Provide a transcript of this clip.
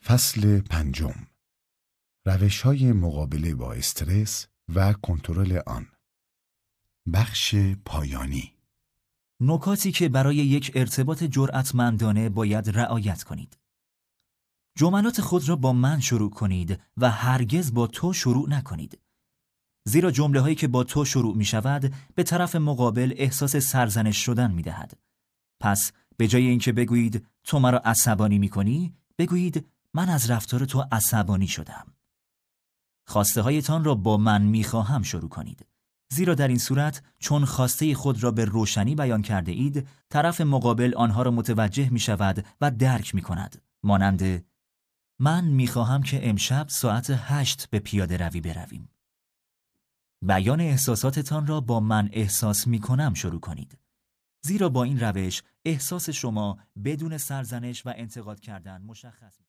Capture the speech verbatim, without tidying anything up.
فصل پنجم. روش‌های مقابله با استرس و کنترل آن. بخش پایانی. نکاتی که برای یک ارتباط جرأتمندانه باید رعایت کنید. جملات خود را با من شروع کنید و هرگز با تو شروع نکنید. زیرا جمله هایی که با تو شروع می شود به طرف مقابل احساس سرزنش شدن می دهد. پس به جای اینکه بگویید تو مرا عصبانی می کنی، بگویید من از رفتار تو عصبانی شدم. خواسته هایتان را با من می خواهم شروع کنید. زیرا در این صورت چون خواسته خود را به روشنی بیان کرده اید، طرف مقابل آنها را متوجه می شود و درک می کند. مانند من می خواهم که امشب ساعت هشت به پیاده روی برویم. بیان احساساتتان را با من احساس می کنم شروع کنید. زیرا با این روش احساس شما بدون سرزنش و انتقاد کردن مشخص می